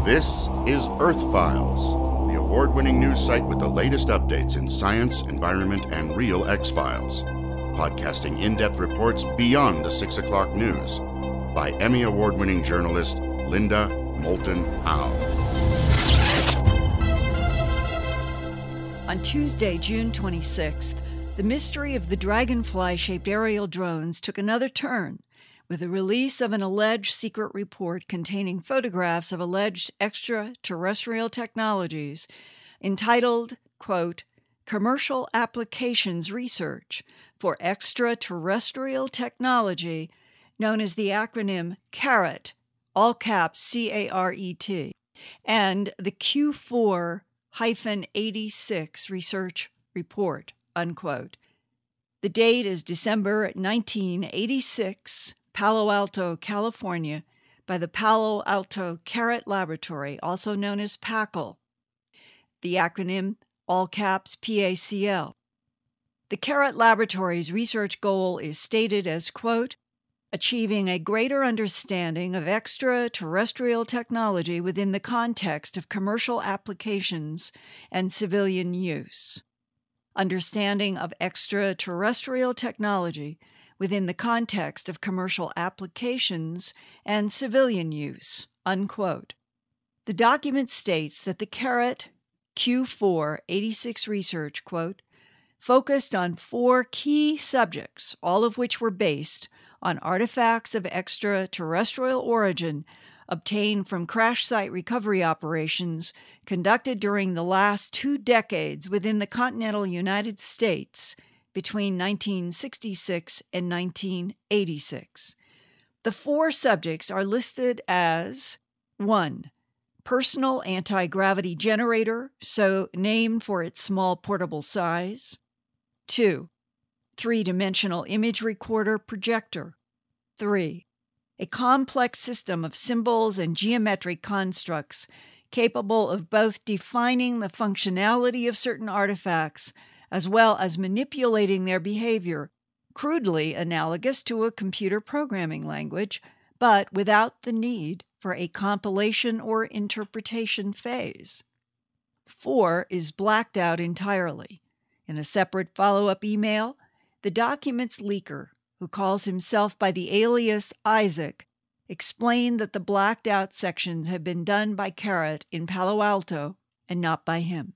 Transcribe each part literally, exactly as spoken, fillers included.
This is Earth Files, the award-winning news site with the latest updates in science, environment, and real X-Files. Podcasting in-depth reports beyond the six o'clock news by Emmy Award-winning journalist Linda Moulton Howe. On Tuesday, June twenty-sixth, the mystery of the dragonfly-shaped aerial drones took another turn with the release of an alleged secret report containing photographs of alleged extraterrestrial technologies entitled, quote, Commercial Applications Research for Extraterrestrial Technology, known as the acronym CARET, all caps C A R E T, and the Q four eighty-six Research Report, unquote. The date is December nineteen eighty-six, Palo Alto, California, by the Palo Alto CARET Laboratory, also known as PACL. The acronym, all caps P A C L. The CARET Laboratory's research goal is stated as, quote, achieving a greater understanding of extraterrestrial technology within the context of commercial applications and civilian use. Understanding of extraterrestrial technology within the context of commercial applications and civilian use, unquote. The document states that the CARET Q four eighty-six research, quote, focused on four key subjects, all of which were based on artifacts of extraterrestrial origin obtained from crash site recovery operations conducted during the last two decades within the continental United States between nineteen sixty-six and nineteen eighty-six. The four subjects are listed as one. Personal anti-gravity generator, so named for its small portable size. two. Three-dimensional image recorder projector. three. A complex system of symbols and geometric constructs capable of both defining the functionality of certain artifacts as well as manipulating their behavior, crudely analogous to a computer programming language, but without the need for a compilation or interpretation phase. Four is blacked out entirely. In a separate follow-up email, the document's leaker, who calls himself by the alias Isaac, explained that the blacked-out sections had been done by CARET in Palo Alto and not by him.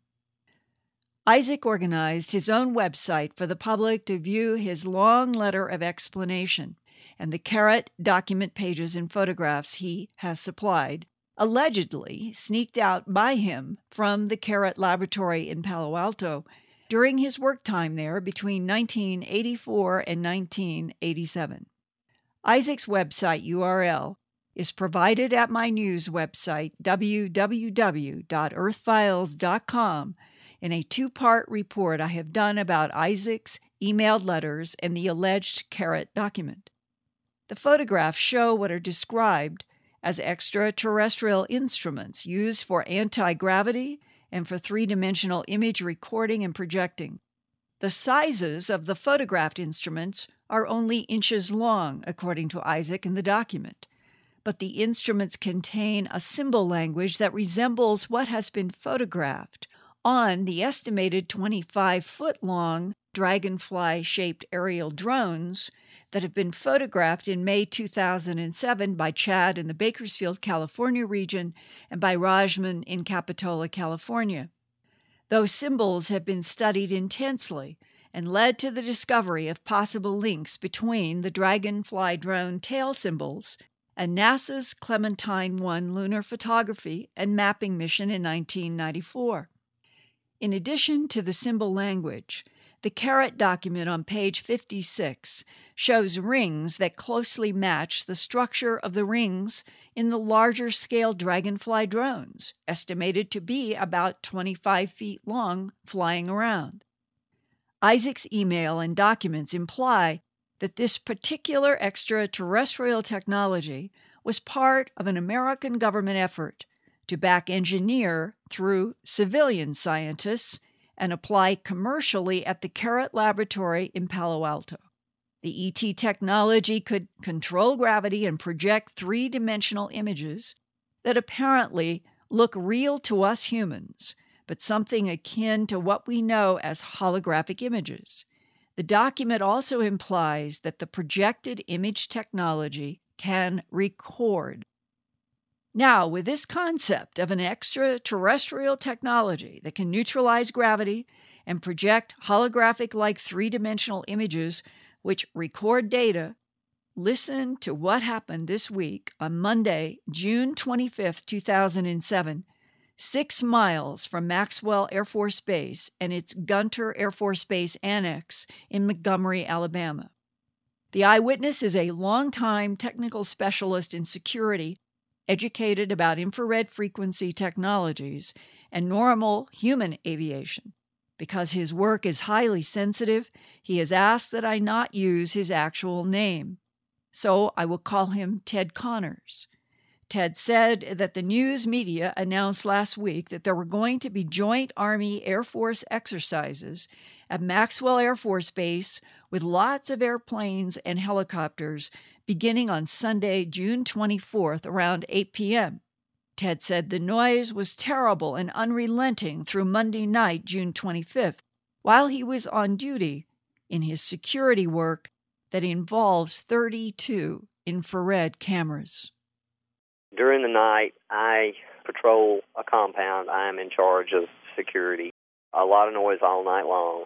Isaac organized his own website for the public to view his long letter of explanation, and the CARET document pages and photographs he has supplied, allegedly sneaked out by him from the CARET laboratory in Palo Alto during his work time there between nineteen eighty-four and nineteen eighty-seven. Isaac's website U R L is provided at my news website, w w w dot earth files dot com, in a two-part report I have done about Isaac's emailed letters and the alleged CARET document. The photographs show what are described as extraterrestrial instruments used for anti-gravity and for three-dimensional image recording and projecting. The sizes of the photographed instruments are only inches long, according to Isaac in the document, but the instruments contain a symbol language that resembles what has been photographed on the estimated twenty-five foot long dragonfly-shaped aerial drones that have been photographed in May two thousand seven by Chad in the Bakersfield, California region and by Rajman in Capitola, California. Those symbols have been studied intensely and led to the discovery of possible links between the dragonfly drone tail symbols and NASA's Clementine one lunar photography and mapping mission in nineteen ninety-four. In addition to the symbol language, the CARET document on page fifty-six shows rings that closely match the structure of the rings in the larger-scale dragonfly drones, estimated to be about twenty-five feet long, flying around. Isaac's email and documents imply that this particular extraterrestrial technology was part of an American government effort to back engineer through civilian scientists and apply commercially at the CARET laboratory in Palo Alto. The E T technology could control gravity and project three-dimensional images that apparently look real to us humans, but something akin to what we know as holographic images. The document also implies that the projected image technology can record. Now, with this concept of an extraterrestrial technology that can neutralize gravity and project holographic-like three-dimensional images which record data, listen to what happened this week on Monday, June twenty-fifth, two thousand seven, six miles from Maxwell Air Force Base and its Gunter Air Force Base Annex in Montgomery, Alabama. The eyewitness is a longtime technical specialist in security, educated about infrared frequency technologies and normal human aviation. Because his work is highly sensitive, he has asked that I not use his actual name. So I will call him Ted Connors. Ted said that the news media announced last week that there were going to be joint Army-Air Force exercises at Maxwell Air Force Base with lots of airplanes and helicopters beginning on Sunday, June twenty-fourth, around eight p.m. Ted said the noise was terrible and unrelenting through Monday night, June twenty-fifth, while he was on duty in his security work that involves thirty-two infrared cameras. During the night, I patrol a compound. I am in charge of security. A lot of noise all night long.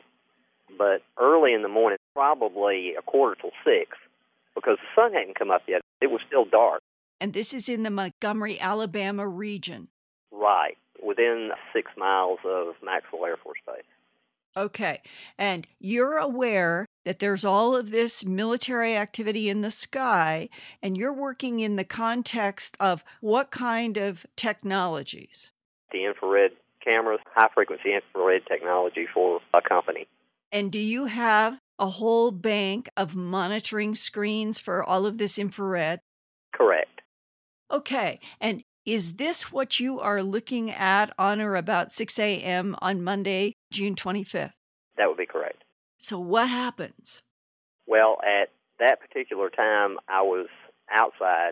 But early in the morning, probably a quarter till six, because the sun hadn't come up yet. It was still dark. And this is in the Montgomery, Alabama region. Right, within six miles of Maxwell Air Force Base. Okay, and you're aware that there's all of this military activity in the sky, and you're working in the context of what kind of technologies? The infrared cameras, high-frequency infrared technology for a company. And do you have a whole bank of monitoring screens for all of this infrared? Correct. Okay, and is this what you are looking at on or about six a.m. on Monday, June twenty-fifth? That would be correct. So what happens? Well, at that particular time, I was outside.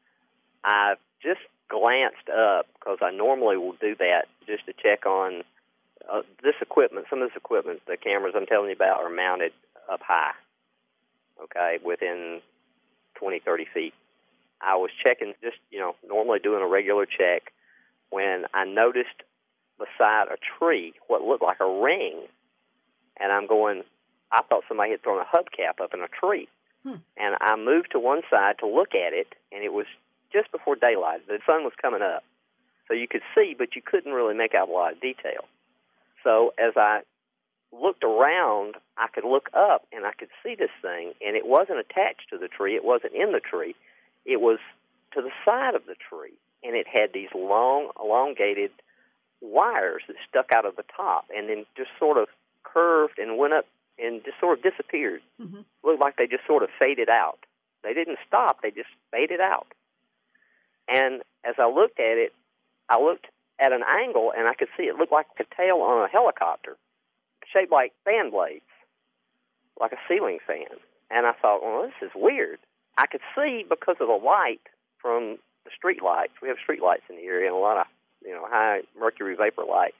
I just glanced up, because I normally will do that just to check on uh, this equipment. Some of this equipment, the cameras I'm telling you about, are mounted up high, okay, within twenty, thirty feet. I was checking, just, you know, normally doing a regular check, when I noticed beside a tree what looked like a ring. And I'm going, I thought somebody had thrown a hubcap up in a tree. Hmm. And I moved to one side to look at it, and it was just before daylight. The sun was coming up. So you could see, but you couldn't really make out a lot of detail. So as I looked around, I could look up, and I could see this thing, and it wasn't attached to the tree. It wasn't in the tree. It was to the side of the tree, and it had these long, elongated wires that stuck out of the top and then just sort of curved and went up and just sort of disappeared. Mm-hmm. Looked like they just sort of faded out. They didn't stop. They just faded out. And as I looked at it, I looked at an angle, and I could see it looked like a tail on a helicopter, shaped like fan blades, like a ceiling fan. And I thought, well, this is weird. I could see, because of the light from the street lights. We have street lights in the area and a lot of, you know, high mercury vapor lights.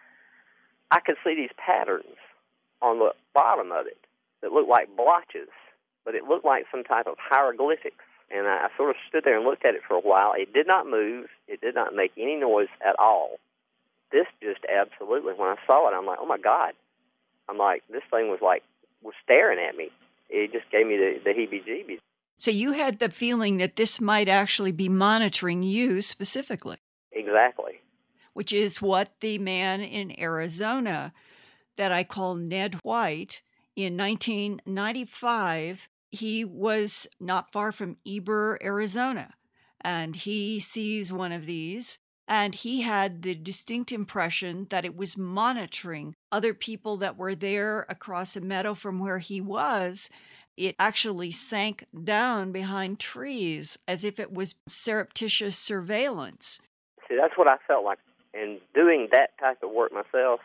I could see these patterns on the bottom of it that looked like blotches, but it looked like some type of hieroglyphics. And I sort of stood there and looked at it for a while. It did not move. It did not make any noise at all. This just absolutely, when I saw it, I'm like, oh, my God. I'm like, this thing was like, was staring at me. It just gave me the, the heebie-jeebies. So you had the feeling that this might actually be monitoring you specifically. Exactly. Which is what the man in Arizona that I call Ned White, in nineteen ninety-five, he was not far from Eber, Arizona, and he sees one of these, and he had the distinct impression that it was monitoring other people that were there across a meadow from where he was. It actually sank down behind trees as if it was surreptitious surveillance. See, that's what I felt like. And doing that type of work myself,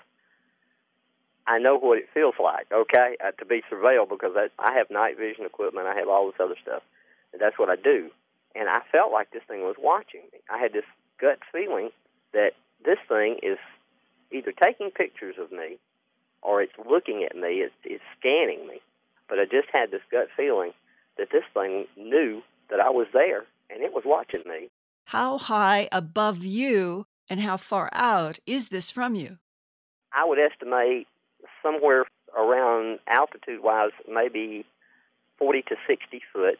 I know what it feels like, okay, uh, to be surveilled, because I, I have night vision equipment. I have all this other stuff. And that's what I do. And I felt like this thing was watching me. I had this gut feeling that this thing is either taking pictures of me or it's looking at me, it's, it's scanning me. But I just had this gut feeling that this thing knew that I was there and it was watching me. How high above you and how far out is this from you? I would estimate somewhere around altitude-wise, maybe forty to sixty foot,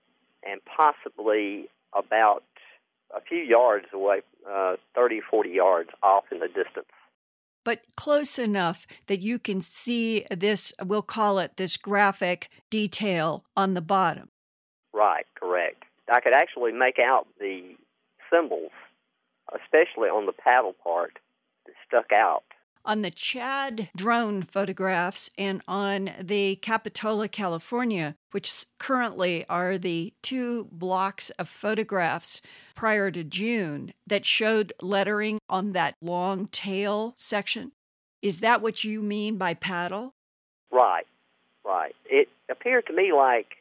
and possibly about a few yards away, uh, thirty, forty yards off in the distance. But close enough that you can see this, we'll call it this graphic detail on the bottom. Right, correct. I could actually make out the symbols, especially on the paddle part, that stuck out. On the Chad drone photographs and on the Capitola, California, which currently are the two blocks of photographs prior to June that showed lettering on that long tail section, is that what you mean by paddle? Right, right. It appeared to me like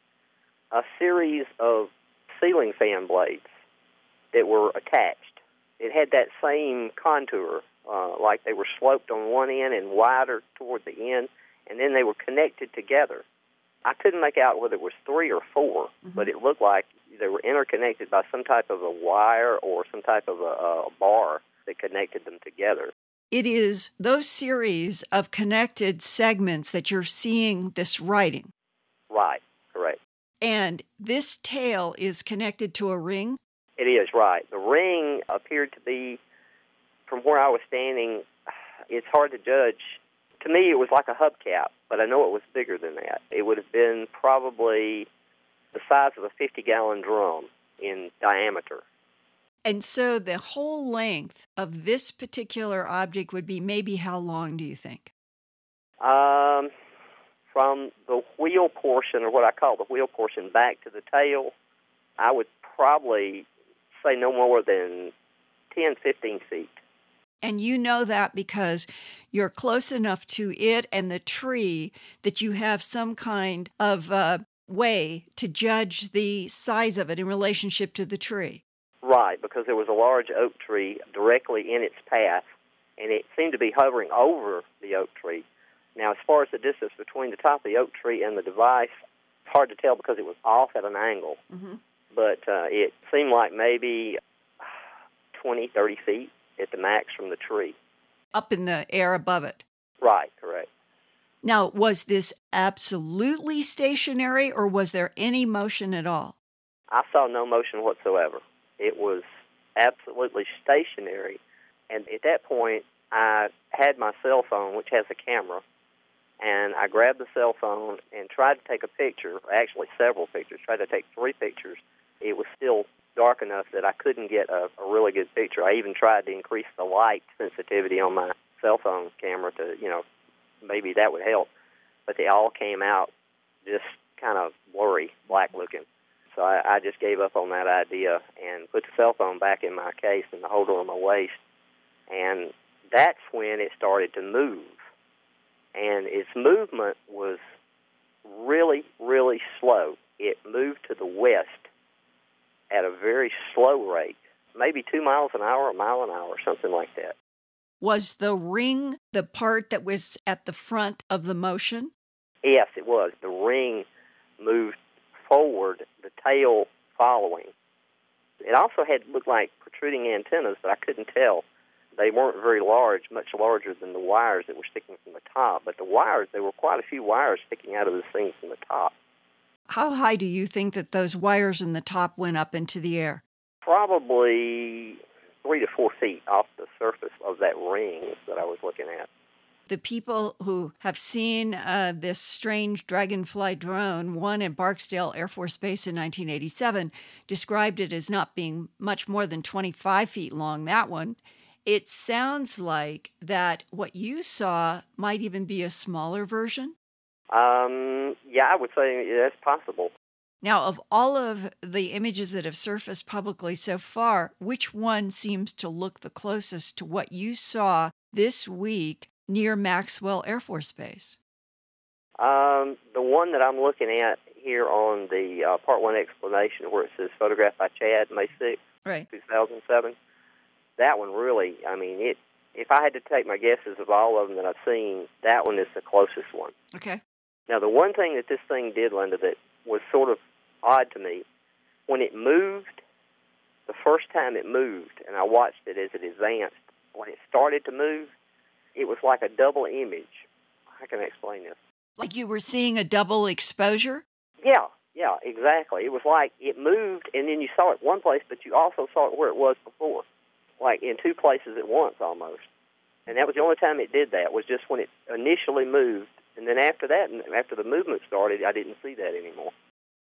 a series of ceiling fan blades that were attached. It had that same contour. Uh, like they were sloped on one end and wider toward the end, and then they were connected together. I couldn't make out whether it was three or four, mm-hmm. but it looked like they were interconnected by some type of a wire or some type of a, a bar that connected them together. It is those series of connected segments that you're seeing this writing. Right, correct. And this tail is connected to a ring? It is, right. The ring appeared to be, from where I was standing, it's hard to judge. To me, it was like a hubcap, but I know it was bigger than that. It would have been probably the size of a fifty-gallon drum in diameter. And so the whole length of this particular object would be maybe how long, do you think? Um, from the wheel portion, or what I call the wheel portion, back to the tail, I would probably say no more than ten, fifteen feet. And you know that because you're close enough to it and the tree that you have some kind of uh, way to judge the size of it in relationship to the tree. Right, because there was a large oak tree directly in its path, and it seemed to be hovering over the oak tree. Now, as far as the distance between the top of the oak tree and the device, it's hard to tell because it was off at an angle. Mm-hmm. But uh, it seemed like maybe twenty, thirty feet at the max from the tree. Up in the air above it. Right, correct. Now, was this absolutely stationary, or was there any motion at all? I saw no motion whatsoever. It was absolutely stationary. And at that point, I had my cell phone, which has a camera, and I grabbed the cell phone and tried to take a picture, actually several pictures, tried to take three pictures. It was still dark enough that I couldn't get a, a really good picture. I even tried to increase the light sensitivity on my cell phone camera to, you know, maybe that would help. But they all came out just kind of blurry, black looking. So I, I just gave up on that idea and put the cell phone back in my case and the holder on my waist. And that's when it started to move. And its movement was really, really slow. It moved to the west at a very slow rate, maybe two miles an hour, a mile an hour, something like that. Was the ring the part that was at the front of the motion? Yes, it was. The ring moved forward, the tail following. It also had looked like protruding antennas, but I couldn't tell. They weren't very large, much larger than the wires that were sticking from the top. But the wires, there were quite a few wires sticking out of this thing from the top. How high do you think that those wires in the top went up into the air? Probably three to four feet off the surface of that ring that I was looking at. The people who have seen uh, this strange dragonfly drone, one at Barksdale Air Force Base in nineteen eighty-seven, described it as not being much more than twenty-five feet long, that one. It sounds like that what you saw might even be a smaller version? Um, yeah, I would say that's possible. Now, of all of the images that have surfaced publicly so far, which one seems to look the closest to what you saw this week near Maxwell Air Force Base? Um, the one that I'm looking at here on the uh, Part one explanation where it says photographed by Chad, May sixth, right. two thousand seven, that one really, I mean, it. If I had to take my guesses of all of them that I've seen, that one is the closest one. Okay. Now, the one thing that this thing did, Linda, that was sort of odd to me, when it moved, the first time it moved, and I watched it as it advanced, when it started to move, it was like a double image. How can I explain this? Like you were seeing a double exposure? Yeah, yeah, exactly. It was like it moved, and then you saw it one place, but you also saw it where it was before, like in two places at once almost. And that was the only time it did that, was just when it initially moved. And then after that, after the movement started, I didn't see that anymore.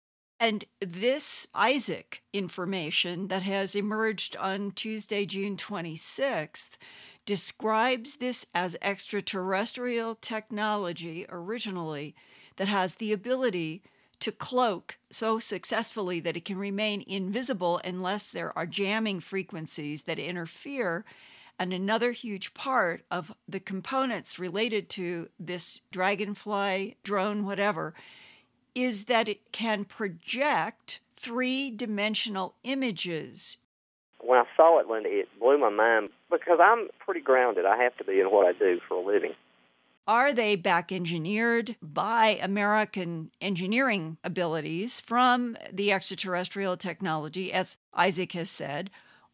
And this Isaac information that has emerged on Tuesday, June twenty-sixth, describes this as extraterrestrial technology originally that has the ability to cloak so successfully that it can remain invisible unless there are jamming frequencies that interfere. And another huge part of the components related to this dragonfly, drone, whatever, is that it can project three-dimensional images. When I saw it, Linda, it blew my mind because I'm pretty grounded. I have to be in what I do for a living. Are they back engineered by American engineering abilities from the extraterrestrial technology, as Isaac has said,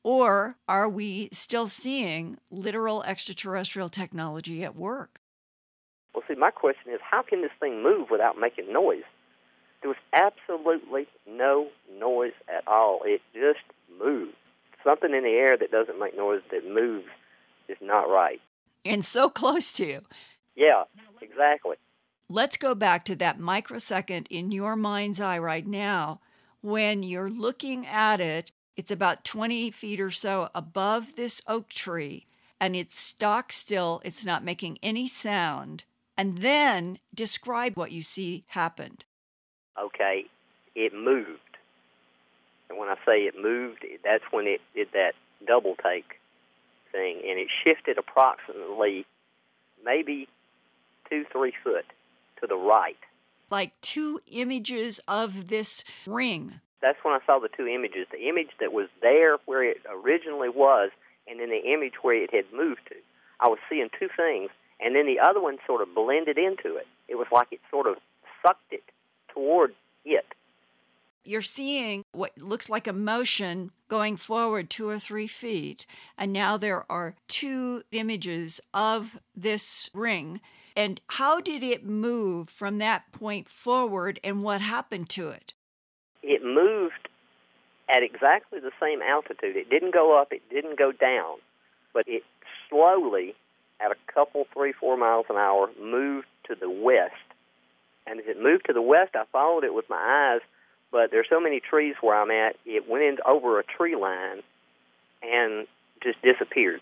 or are we still seeing literal extraterrestrial technology at work? Well, see, my question is, how can this thing move without making noise? There was absolutely no noise at all. It just moved. Something in the air that doesn't make noise, that moves, is not right. And so close to you. Yeah, exactly. Let's go back to that microsecond in your mind's eye right now when you're looking at it. It's about twenty feet or so above this oak tree, and it's stock still. It's not making any sound. And then describe what you see happened. Okay, it moved. And when I say it moved, that's when it did that double take thing, and it shifted approximately maybe two, three foot to the right. Like two images of this ring. That's when I saw the two images, the image that was there where it originally was, and then the image where it had moved to. I was seeing two things, and then the other one sort of blended into it. It was like it sort of sucked it toward it. You're seeing what looks like a motion going forward two or three feet, and now there are two images of this ring. And how did it move from that point forward, and what happened to it? It moved at exactly the same altitude. It didn't go up, it didn't go down, but it slowly, at a couple, three, four miles an hour, moved to the west. And as it moved to the west, I followed it with my eyes, but there's so many trees where I'm at, it went in over a tree line and just disappeared.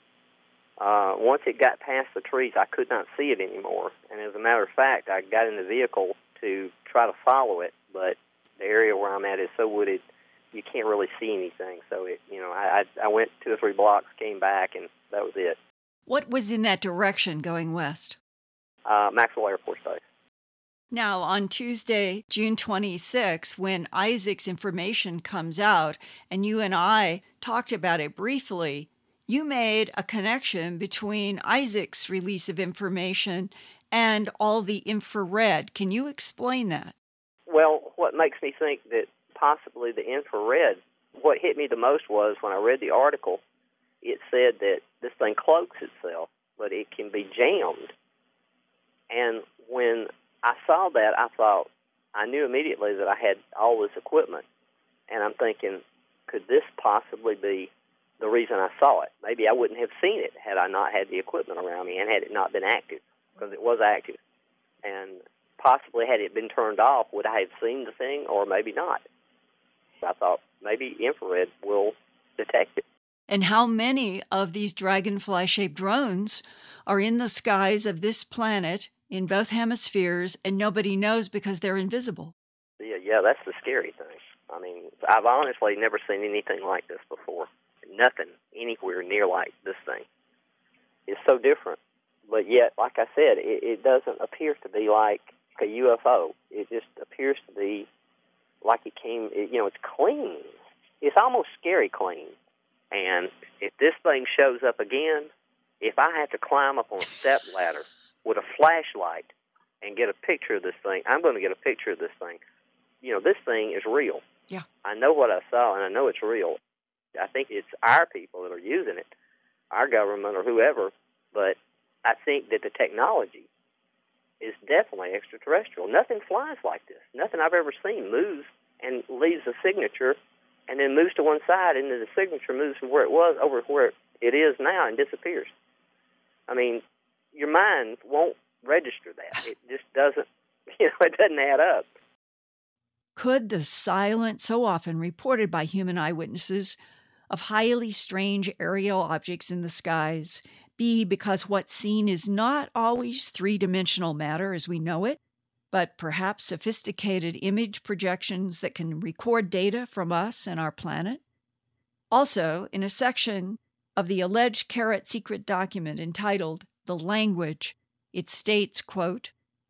Uh, once it got past the trees, I could not see it anymore. And as a matter of fact, I got in the vehicle to try to follow it, but the area where I'm at is so wooded, you can't really see anything. So, it, you know, I, I went two or three blocks, came back, and that was it. What was in that direction going west? Uh, Maxwell Air Force Base. Now, on Tuesday, June twenty-sixth, when Isaac's information comes out, and you and I talked about it briefly, you made a connection between Isaac's release of information and all the infrared. Can you explain that? Well, what makes me think that possibly the infrared, what hit me the most was when I read the article, it said that this thing cloaks itself, but it can be jammed. And when I saw that, I thought, I knew immediately that I had all this equipment. And I'm thinking, could this possibly be the reason I saw it? Maybe I wouldn't have seen it had I not had the equipment around me and had it not been active, because it was active. And possibly had it been turned off, would I have seen the thing or maybe not? I thought maybe infrared will detect it. And how many of these dragonfly-shaped drones are in the skies of this planet in both hemispheres, and nobody knows because they're invisible? Yeah, yeah, that's the scary thing. I mean, I've honestly never seen anything like this before. Nothing anywhere near like this thing. It's so different. But yet, like I said, it, it doesn't appear to be like a U F O. It just appears to be like it came, it, you know, it's clean. It's almost scary clean. And if this thing shows up again, if I have to climb up on a step ladder with a flashlight and get a picture of this thing, I'm going to get a picture of this thing. You know, this thing is real. Yeah. I know what I saw, and I know it's real. I think it's our people that are using it, our government or whoever, but I think that the technology is definitely extraterrestrial. Nothing flies like this. Nothing I've ever seen moves and leaves a signature and then moves to one side, and then the signature moves from where it was over where it is now and disappears. I mean, your mind won't register that. It just doesn't, you know, it doesn't add up. Could the silent, so often reported by human eyewitnesses, of highly strange aerial objects in the skies be because what's seen is not always three-dimensional matter as we know it, but perhaps sophisticated image projections that can record data from us and our planet? Also, in a section of the alleged Carrot secret document entitled The Language, it states, quote,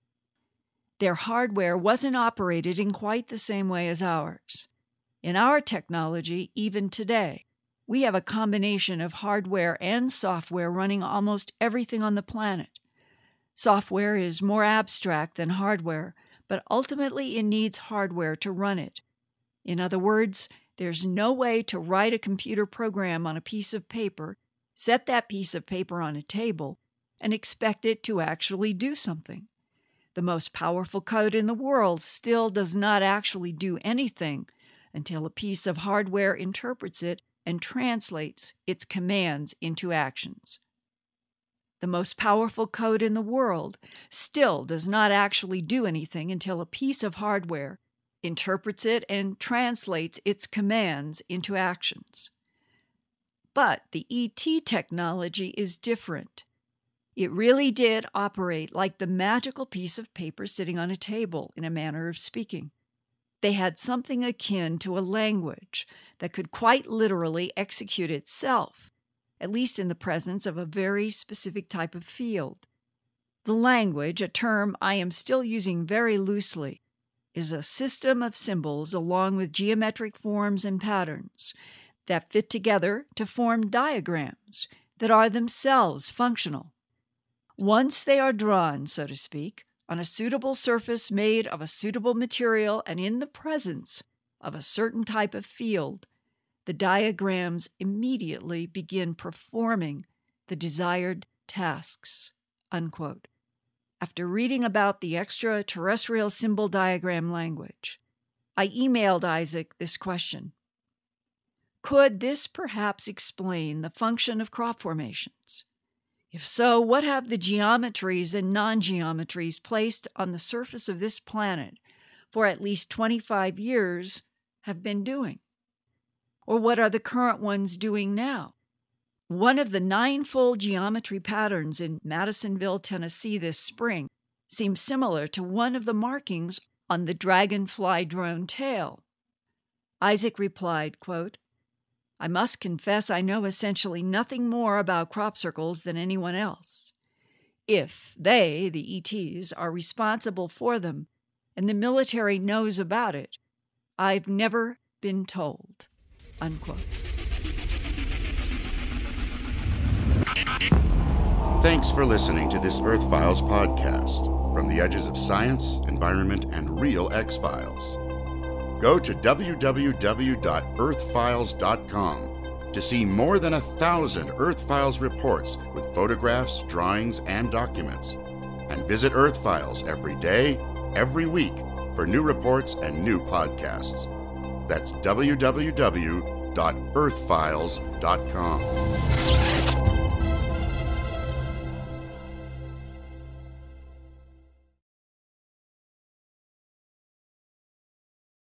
"Their hardware wasn't operated in quite the same way as ours. In our technology, even today, we have a combination of hardware and software running almost everything on the planet. Software is more abstract than hardware, but ultimately it needs hardware to run it. In other words, there's no way to write a computer program on a piece of paper, set that piece of paper on a table, and expect it to actually do something. The most powerful code in the world still does not actually do anything until a piece of hardware interprets it and translates its commands into actions. The most powerful code in the world still does not actually do anything until a piece of hardware interprets it and translates its commands into actions. But the E T technology is different. It really did operate like the magical piece of paper sitting on a table, in a manner of speaking. They had something akin to a language that could quite literally execute itself, at least in the presence of a very specific type of field. The language, a term I am still using very loosely, is a system of symbols along with geometric forms and patterns that fit together to form diagrams that are themselves functional. Once they are drawn, so to speak, on a suitable surface made of a suitable material and in the presence of a certain type of field, the diagrams immediately begin performing the desired tasks." Unquote. After reading about the extraterrestrial symbol diagram language, I emailed Isaac this question. Could this perhaps explain the function of crop formations? If so, what have the geometries and non-geometries placed on the surface of this planet for at least twenty-five years have been doing? Or what are the current ones doing now? One of the ninefold geometry patterns in Madisonville, Tennessee this spring seems similar to one of the markings on the dragonfly drone tail. Isaac replied, quote, "I must confess I know essentially nothing more about crop circles than anyone else. If they, the E Ts, are responsible for them and the military knows about it, I've never been told." Unquote. Thanks for listening to this Earth Files podcast from the edges of science, environment, and real X-Files. Go to w w w dot earth files dot com to see more than a thousand Earth Files reports with photographs, drawings, and documents. And visit Earth Files every day, every week for new reports and new podcasts. That's w w w dot earth files dot com.